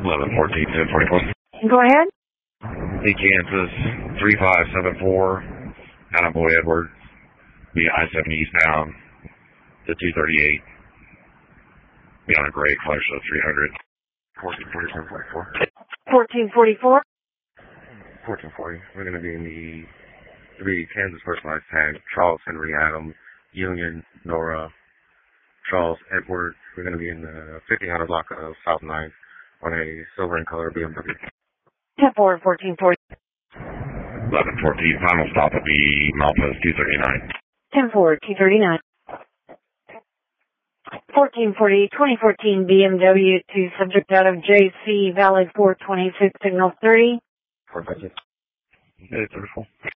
1114 1044. Go ahead. The Kansas 3574, Attaboy Edward, via I-70 eastbound to 238. Be on a gray flash of 300. 1444. 1440. We're going to be in the Kansas personalized tag. Charles Henry Adams, Union, Nora, Charles Edward. We're going to be in the 1500 block of South 9th on a silver and color BMW. 10-4, 1440. 1114. Final stop will be Malpas 239. 10-4, 239. 1440, 2014 BMW to subject out of JC, valid 426, signal 30. 456. 34.